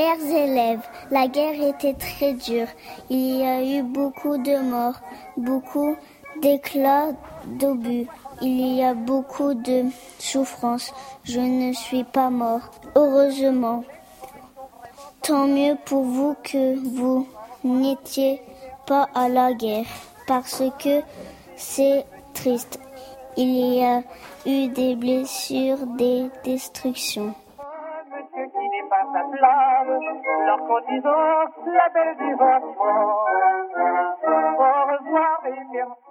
Chers élèves, la guerre était très dure. Il y a eu beaucoup de morts, beaucoup d'éclats d'obus. Il y a beaucoup de souffrance. Je ne suis pas mort, heureusement. Tant mieux pour vous que vous n'étiez pas à la guerre, parce que c'est triste. Il y a eu des blessures, des destructions. Monsieur qui dépasse la flamme, leur cotisant la belle du bâtiment. Au revoir et merci.